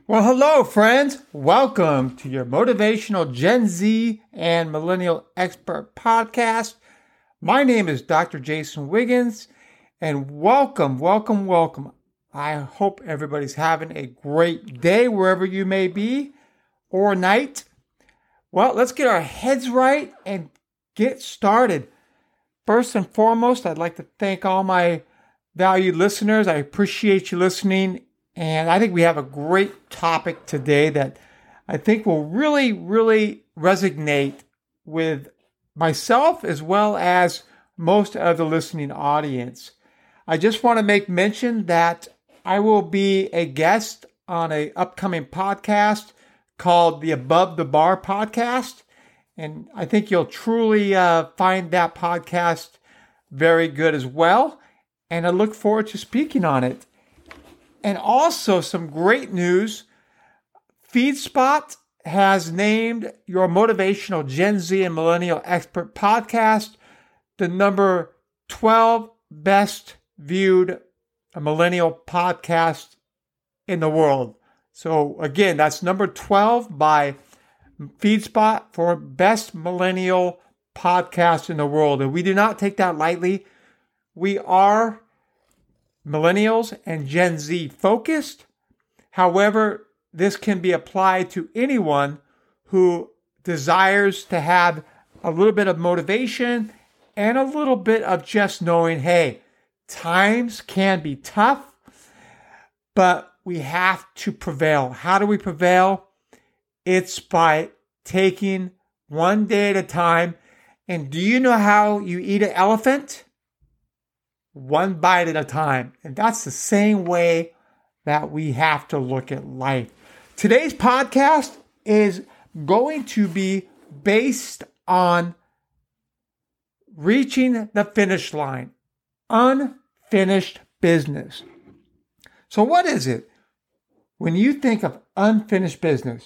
Well, hello, friends. Welcome to your motivational Gen Z and Millennial Expert podcast. My name is Dr. Jason Wiggins, and welcome. I hope everybody's having a great day wherever you may be or night. Well, let's get our heads right and get started. First and foremost, I'd like to thank all my valued listeners. I appreciate you listening. And I think we have a great topic today that I think will really resonate with myself as well as most of the listening audience. I just want to make mention that I will be a guest on an upcoming podcast called the Above the Bar podcast. And I think you'll truly find that podcast very good as well. And I look forward to speaking on it. And also some great news. FeedSpot has named your motivational Gen Z and Millennial Expert podcast the number 12 best viewed millennial podcast in the world. So again, that's number 12 by FeedSpot for best millennial podcast in the world. And we do not take that lightly. We are Millennials and Gen Z focused. However, this can be applied to anyone who desires to have a little bit of motivation and a little bit of just knowing, hey, times can be tough, but we have to prevail. How do we prevail? It's by taking one day at a time. And do you know how you eat an elephant? One bite at a time. And that's the same way that we have to look at life. Today's podcast is going to be based on reaching the finish line, unfinished business. So what is it? When you think of unfinished business,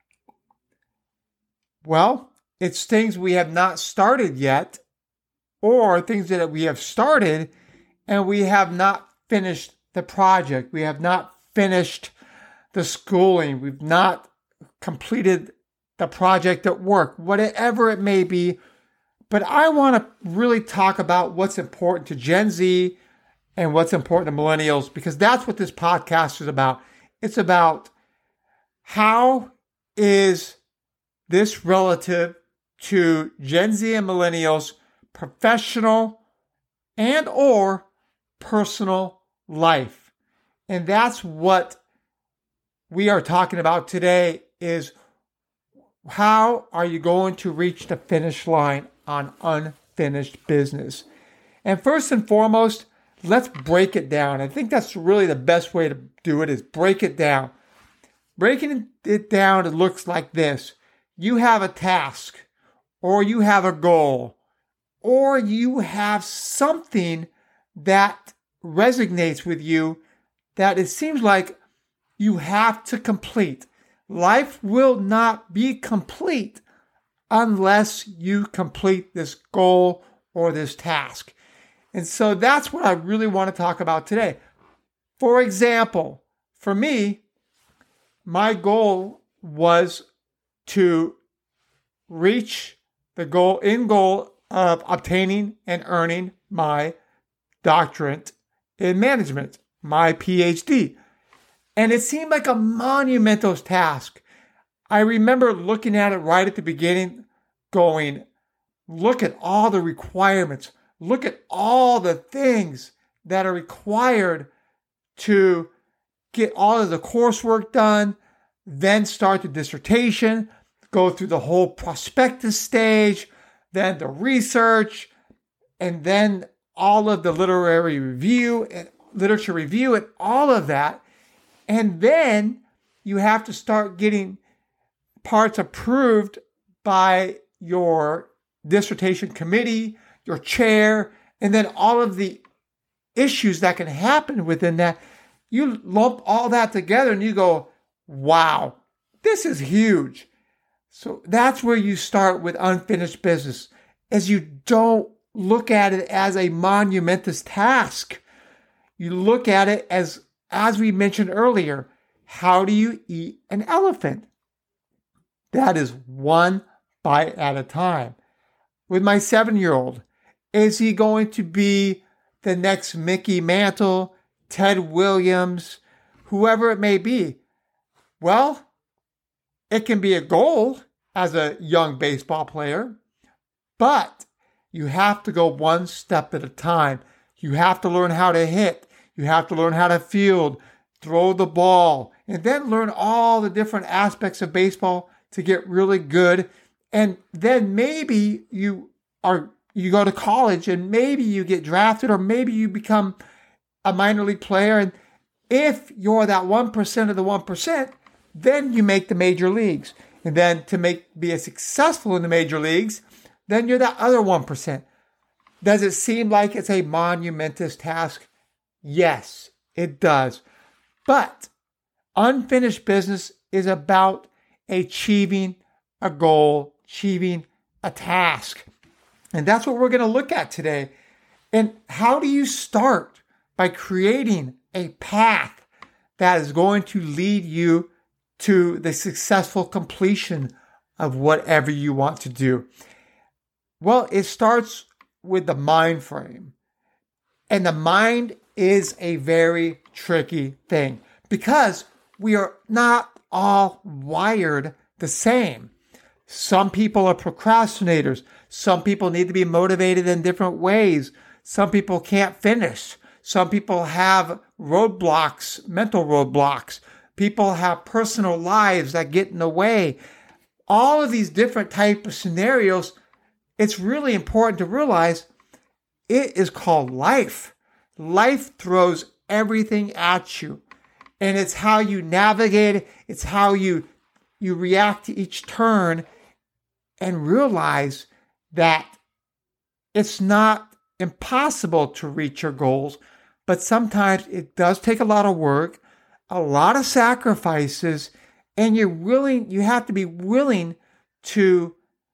well, it's things we have not started yet or things that we have started and we have not finished the project. We have not finished the schooling. We've not completed the project at work, whatever it may be. But I want to really talk about what's important to Gen Z and what's important to millennials, because that's what this podcast is about. It's about how is this relative to Gen Z and millennials, professional and or personal life. And that's what we are talking about today is how are you going to reach the finish line on unfinished business? And first and foremost, let's break it down. I think that's really the best way to do it is break it down. Breaking it down, it looks like this. You have a task, or you have a goal, or you have something that resonates with you that it seems like you have to complete. Life will not be complete unless you complete this goal or this task. And so that's what I really want to talk about today. For example, for me, my goal was to reach the goal of obtaining and earning my doctorate in management, my PhD. And it seemed like a monumental task. I remember looking at it right at the beginning, going, look at all the requirements. Look at all the things that are required to get all of the coursework done, then start the dissertation, go through the whole prospectus stage, then the research, and then all of the literature review and all of that. And then you have to start getting parts approved by your dissertation committee, your chair, and then all of the issues that can happen within that. You lump all that together and you go, wow, this is huge. So that's where you start with unfinished business, as you don't look at it as a monumentous task. You look at it as we mentioned earlier, how do you eat an elephant? That is one bite at a time. With my 7-year-old, is he going to be the next Mickey Mantle, Ted Williams, whoever it may be? Well, it can be a goal as a young baseball player, but you have to go one step at a time. You have to learn how to hit. You have to learn how to field, throw the ball, and then learn all the different aspects of baseball to get really good. And then maybe you go to college and maybe you get drafted, or maybe you become a minor league player. And if you're that 1% of the 1%, then you make the major leagues. And then to be successful in the major leagues, then you're that other 1%. Does it seem like it's a monumentous task? Yes, it does. But unfinished business is about achieving a goal, achieving a task. And that's what we're going to look at today. And how do you start? By creating a path that is going to lead you to the successful completion of whatever you want to do. Well, it starts with the mind frame. And the mind is a very tricky thing because we are not all wired the same. Some people are procrastinators. Some people need to be motivated in different ways. Some people can't finish. Some people have roadblocks, mental roadblocks. People have personal lives that get in the way. All of these different types of scenarios, it's really important to realize it is called life. Life throws everything at you. And it's how you navigate it. It's how you react to each turn and realize that it's not impossible to reach your goals, but sometimes it does take a lot of work, a lot of sacrifices, and you have to be willing to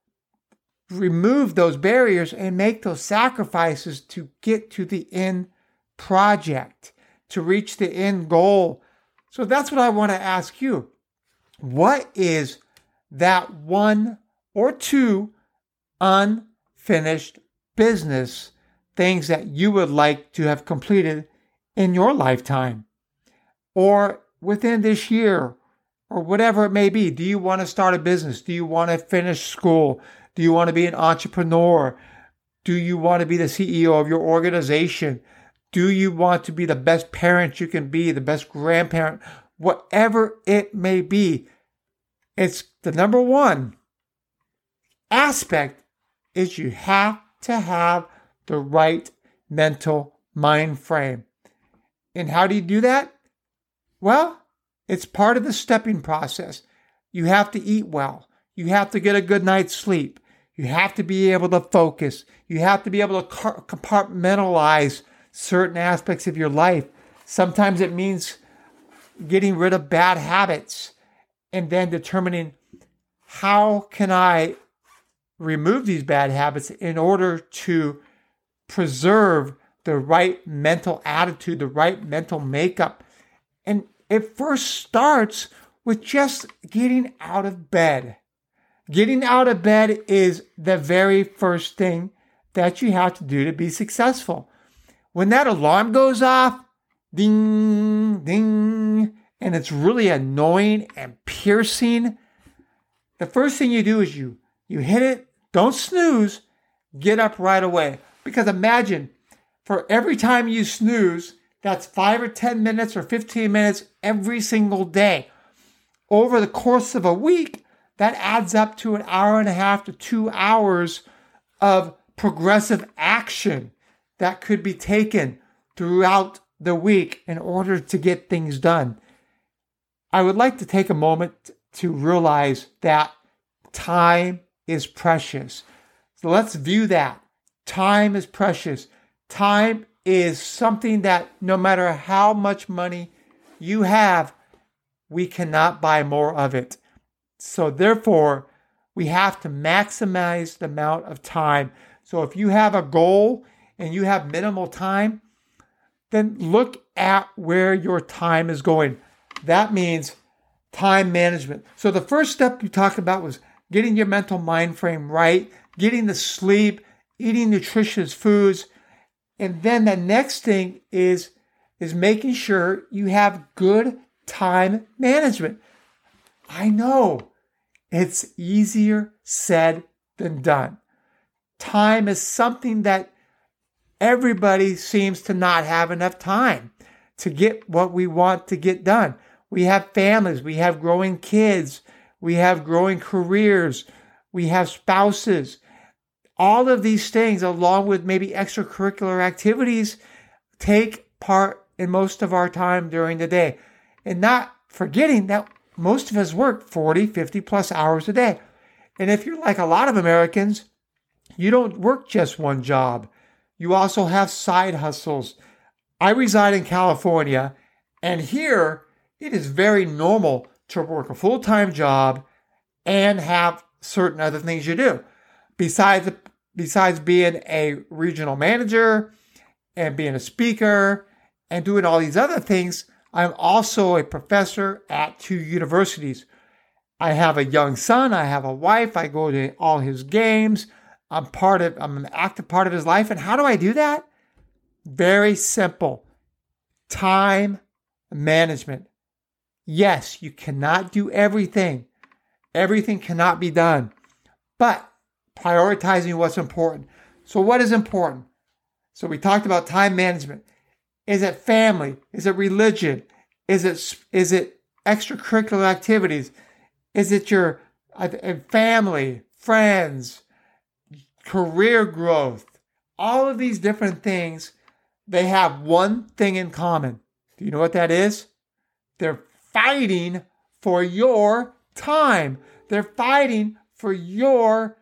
remove those barriers and make those sacrifices to get to the end project, to reach the end goal. So that's what I want to ask you. What is that one or two unfinished business things that you would like to have completed in your lifetime or within this year or whatever it may be? Do you want to start a business? Do you want to finish school? Do you want to be an entrepreneur? Do you want to be the CEO of your organization? Do you want to be the best parent you can be, the best grandparent? Whatever it may be, it's the number one aspect is you have to have the right mental mind frame. And how do you do that? Well, it's part of the stepping process. You have to eat well. You have to get a good night's sleep. You have to be able to focus. You have to be able to compartmentalize certain aspects of your life. Sometimes it means getting rid of bad habits and then determining how can I remove these bad habits in order to preserve the right mental attitude, the right mental makeup. And it first starts with just getting out of bed. Getting out of bed is the very first thing that you have to do to be successful. When that alarm goes off, ding, ding, and it's really annoying and piercing, the first thing you do is you hit it, don't snooze, get up right away. Because imagine, for every time you snooze, that's 5 or 10 minutes or 15 minutes every single day. Over the course of a week, that adds up to an hour and a half to 2 hours of progressive action that could be taken throughout the week in order to get things done. I would like to take a moment to realize that time is precious. So let's view that. Time is precious. Time is something that no matter how much money you have, we cannot buy more of it. So therefore, we have to maximize the amount of time. So if you have a goal and you have minimal time, then look at where your time is going. That means time management. So the first step you talked about was getting your mental mind frame right, getting the sleep, eating nutritious foods. And then the next thing is making sure you have good time management. I know it's easier said than done. Time is something that everybody seems to not have enough time to get what we want to get done. We have families, we have growing kids, we have growing careers, we have spouses. All of these things, along with maybe extracurricular activities, take part in most of our time during the day. And not forgetting that most of us work 40, 50 plus hours a day. And if you're like a lot of Americans, you don't work just one job. You also have side hustles. I reside in California, and here it is very normal to work a full-time job and have certain other things you do. Besides being a regional manager and being a speaker and doing all these other things, I'm also a professor at 2 universities. I have a young son. I have a wife. I go to all his games. I'm an active part of his life. And how do I do that? Very simple. Time management. Yes, you cannot do everything. Everything cannot be done. But prioritizing what's important. So what is important? So we talked about time management. Is it family? Is it religion? Is it extracurricular activities? Is it your family, friends, career growth? All of these different things, they have one thing in common. Do you know what that is? They're fighting for your time. They're fighting for your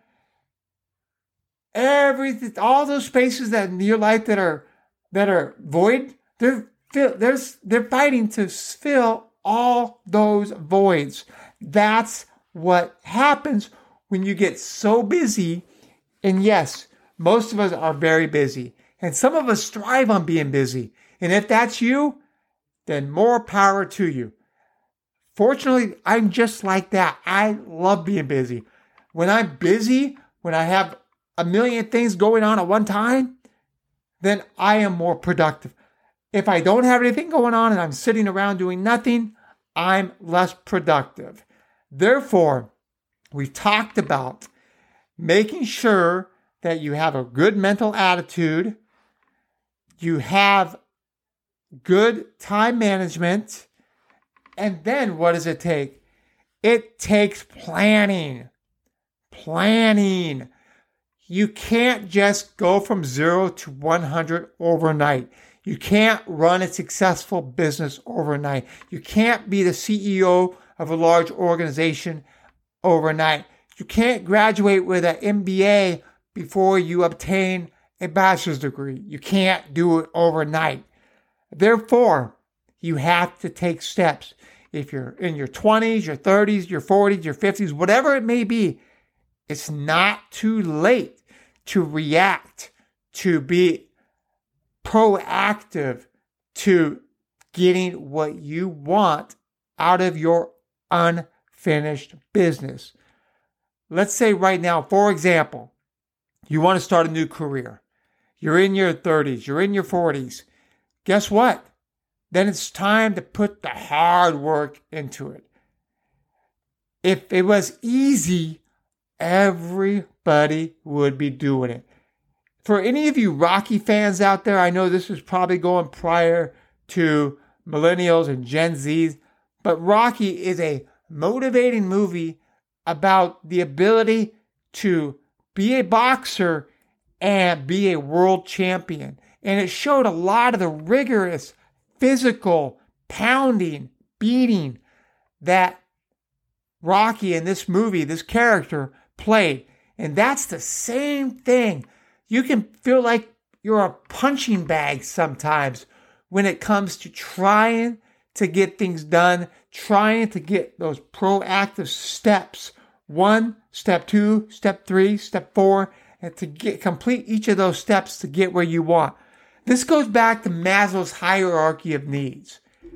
everything, all those spaces that in your life that are void. They're fighting to fill all those voids. That's what happens when you get so busy. And yes, most of us are very busy. And some of us thrive on being busy. And if that's you, then more power to you. Fortunately, I'm just like that. I love being busy. When I'm busy, when I have a million things going on at one time, then I am more productive. If I don't have anything going on and I'm sitting around doing nothing, I'm less productive. Therefore, we've talked about making sure that you have a good mental attitude, you have good time management, and then what does it take? It takes planning. Planning. You can't just go from 0 to 100 overnight. You can't run a successful business overnight. You can't be the CEO of a large organization overnight. You can't graduate with an MBA before you obtain a bachelor's degree. You can't do it overnight. Therefore, you have to take steps. If you're in your 20s, your 30s, your 40s, your 50s, whatever it may be, it's not too late to react, to be proactive, to getting what you want out of your unfinished business. Let's say right now, for example, you want to start a new career. You're in your 30s, you're in your 40s. Guess what? Then it's time to put the hard work into it. If it was easy, everybody would be doing it. For any of you Rocky fans out there, I know this was probably going prior to millennials and Gen Zs, but Rocky is a motivating movie about the ability to be a boxer and be a world champion. And it showed a lot of the rigorous physical pounding, beating that Rocky in this movie, this character, played. And that's the same thing. You can feel like you're a punching bag sometimes when it comes to trying to get things done, trying to get those proactive steps. 1, step 2, step 3, step 4, and to complete each of those steps to get where you want. This goes back to Maslow's hierarchy of needs.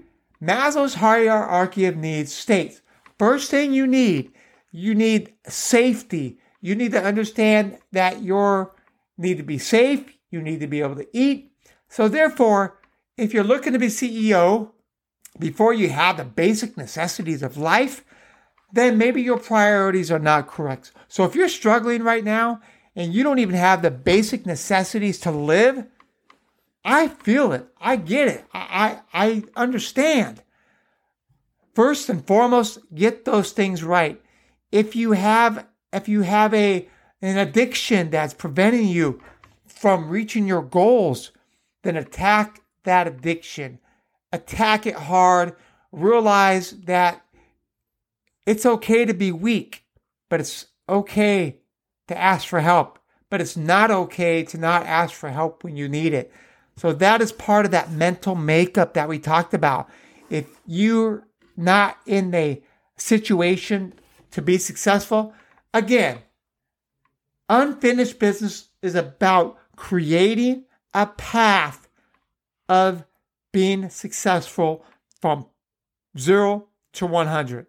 Maslow's hierarchy of needs states, first thing you need safety. You need to understand that you need to be safe. You need to be able to eat. So therefore, if you're looking to be CEO, before you have the basic necessities of life, then maybe your priorities are not correct. So if you're struggling right now and you don't even have the basic necessities to live, I feel it. I get it. I understand. First and foremost, get those things right. If you have an addiction that's preventing you from reaching your goals, then attack that addiction. Attack it hard. Realize that it's okay to be weak, but it's okay to ask for help. But it's not okay to not ask for help when you need it. So that is part of that mental makeup that we talked about. If you're not in a situation to be successful, again, unfinished business is about creating a path of being successful from 0 to 100.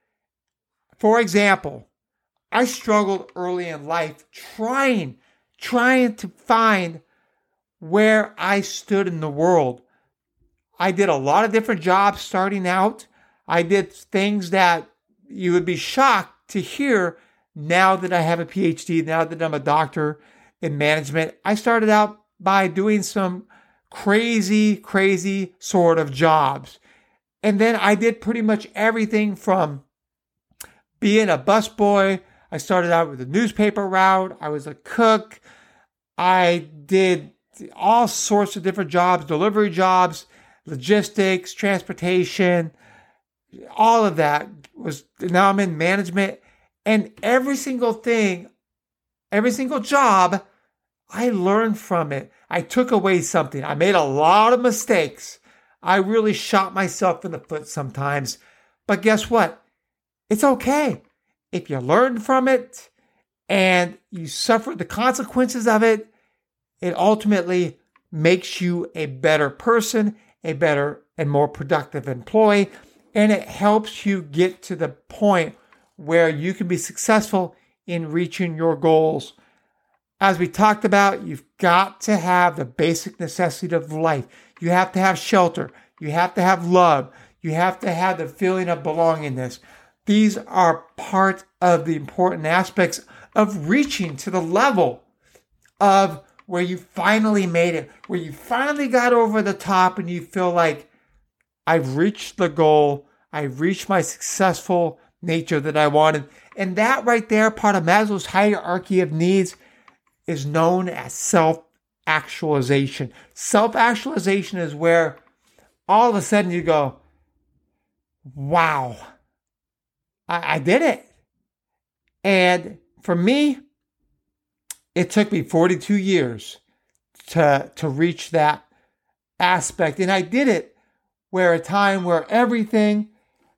For example, I struggled early in life trying to find where I stood in the world. I did a lot of different jobs starting out. I did things that you would be shocked to hear now that I have a PhD, now that I'm a doctor in management. I started out by doing some crazy sort of jobs. And then I did pretty much everything from being a busboy. I started out with the newspaper route. I was a cook. I did all sorts of different jobs, delivery jobs, logistics, transportation, all of that now I'm in management. And every single thing, every single job, I learned from it. I took away something. I made a lot of mistakes. I really shot myself in the foot sometimes. But guess what? It's okay. If you learn from it and you suffer the consequences of it, it ultimately makes you a better person, a better and more productive employee, and it helps you get to the point where you can be successful in reaching your goals. As we talked about, you've got to have the basic necessity of life. You have to have shelter. You have to have love. You have to have the feeling of belongingness. These are part of the important aspects of reaching to the level of where you finally made it, where you finally got over the top and you feel like, I've reached the goal. I've reached my successful nature that I wanted. And that right there, part of Maslow's hierarchy of needs, is known as self-actualization. Self-actualization is where all of a sudden you go, wow, I did it. And for me, it took me 42 years to reach that aspect. And I did it where a time where everything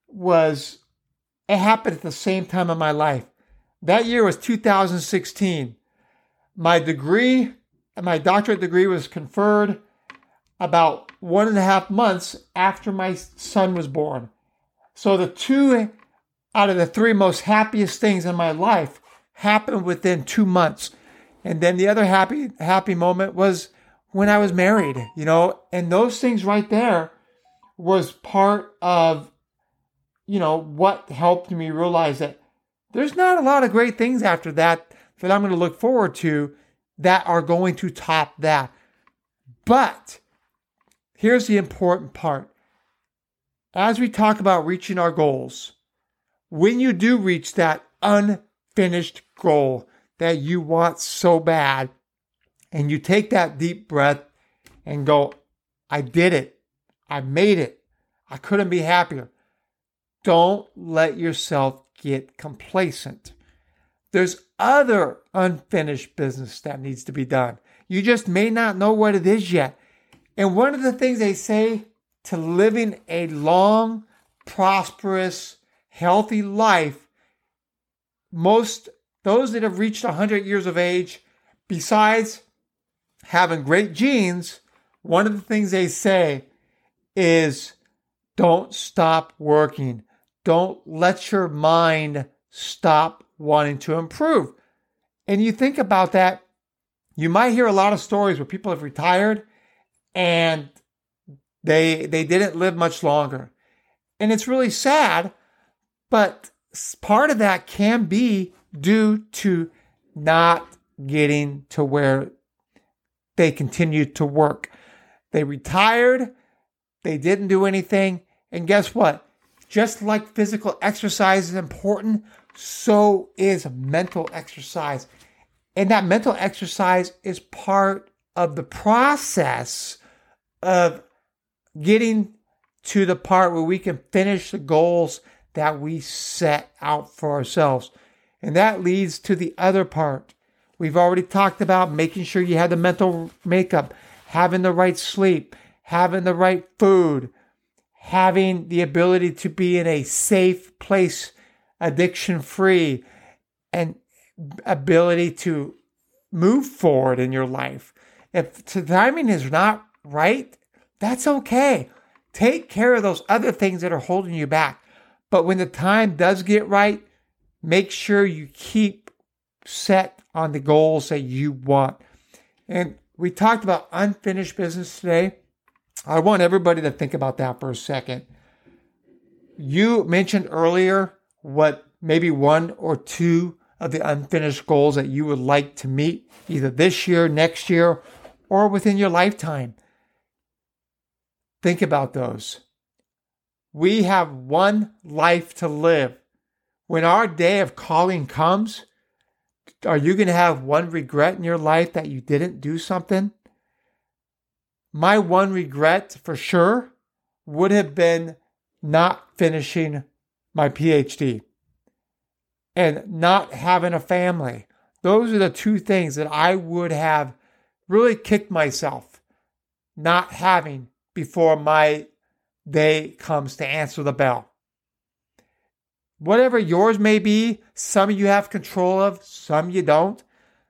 it happened at the same time in my life. That year was 2016. My doctorate degree was conferred about 1.5 months after my son was born. So the 2 out of the 3 most happiest things in my life happened within 2 months. And then the other happy moment was when I was married, and those things right there was part of, what helped me realize that there's not a lot of great things after that I'm going to look forward to that are going to top that. But here's the important part. As we talk about reaching our goals, when you do reach that unfinished goal that you want so bad, and you take that deep breath and go, I did it. I made it. I couldn't be happier. Don't let yourself get complacent. There's other unfinished business that needs to be done. You just may not know what it is yet. And one of the things they say to living a long, prosperous, healthy life, those that have reached 100 years of age, besides having great genes, one of the things they say is Don't stop working. Don't let your mind stop wanting to improve. And you think about that, you might hear a lot of stories where people have retired and they didn't live much longer. And it's really sad, but part of that can be due to not getting to where they continued to work. They retired, they didn't do anything, and guess what? Just like physical exercise is important, so is mental exercise. And that mental exercise is part of the process of getting to the part where we can finish the goals that we set out for ourselves. And that leads to the other part. We've already talked about making sure you have the mental makeup, having the right sleep, having the right food, having the ability to be in a safe place, addiction-free, and ability to move forward in your life. If the timing is not right, that's okay. Take care of those other things that are holding you back. But when the time does get right, make sure you keep set on the goals that you want. And we talked about unfinished business today. I want everybody to think about that for a second. You mentioned earlier what maybe one or two of the unfinished goals that you would like to meet either this year, next year, or within your lifetime. Think about those. We have one life to live. When our day of calling comes, are you going to have one regret in your life that you didn't do something? My one regret for sure would have been not finishing my PhD and not having a family. Those are the two things that I would have really kicked myself not having before my day comes to answer the bell. Whatever yours may be, some you have control of, some you don't.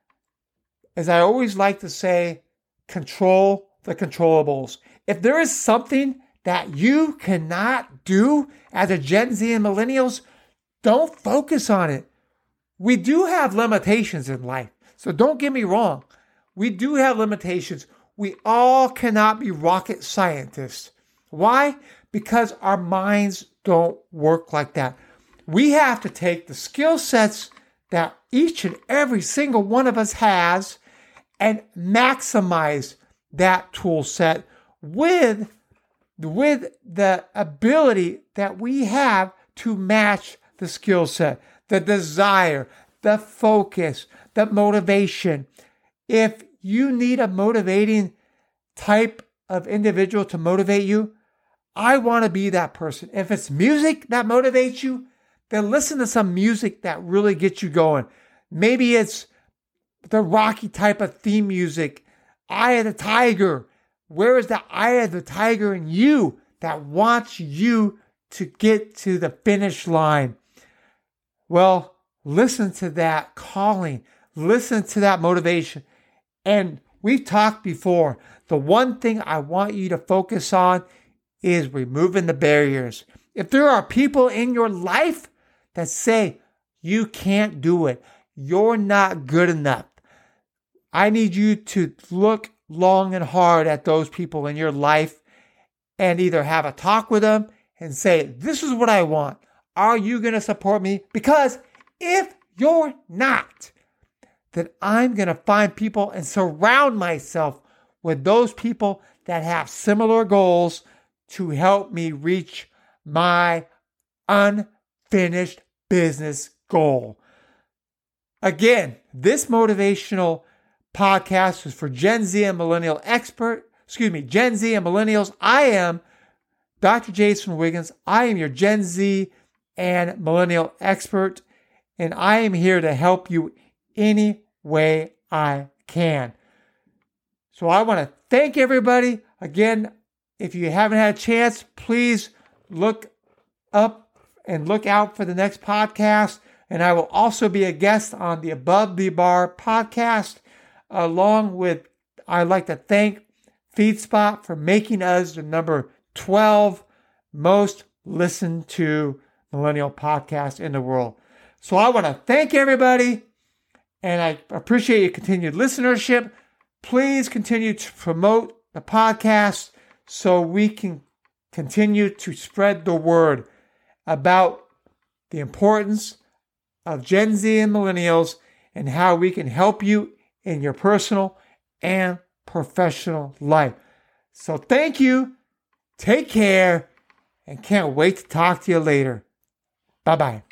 As I always like to say, control the controllables. If there is something that you cannot do as a Gen Z and millennials, don't focus on it. We do have limitations in life, so don't get me wrong. We do have limitations. We all cannot be rocket scientists. Why? Because our minds don't work like that. We have to take the skill sets that each and every single one of us has and maximize that tool set with the ability that we have to match the skill set, the desire, the focus, the motivation. If you need a motivating type of individual to motivate you, I want to be that person. If it's music that motivates you, then listen to some music that really gets you going. Maybe it's the Rocky type of theme music, Eye of the Tiger. Where is the Eye of the Tiger in you that wants you to get to the finish line? Well, listen to that calling. Listen to that motivation. And we've talked before. The one thing I want you to focus on is removing the barriers. If there are people in your life that say, you can't do it, you're not good enough, I need you to look long and hard at those people in your life and either have a talk with them and say, this is what I want. Are you going to support me? Because if you're not, then I'm going to find people and surround myself with those people that have similar goals to help me reach my unfinished business goal. Again, this motivational podcast is for Gen Z and Millennials. I am Dr. Jason Wiggins. I am your Gen Z and Millennial expert, and I am here to help you any way I can. So I want to thank everybody. Again, if you haven't had a chance, please look up and look out for the next podcast. And I will also be a guest on the Above the Bar podcast, along with, I'd like to thank FeedSpot for making us the number 12 most listened to millennial podcast in the world. So I want to thank everybody, and I appreciate your continued listenership. Please continue to promote the podcast so we can continue to spread the word about the importance of Gen Z and millennials and how we can help you in your personal and professional life. So thank you, take care, and can't wait to talk to you later. Bye-bye.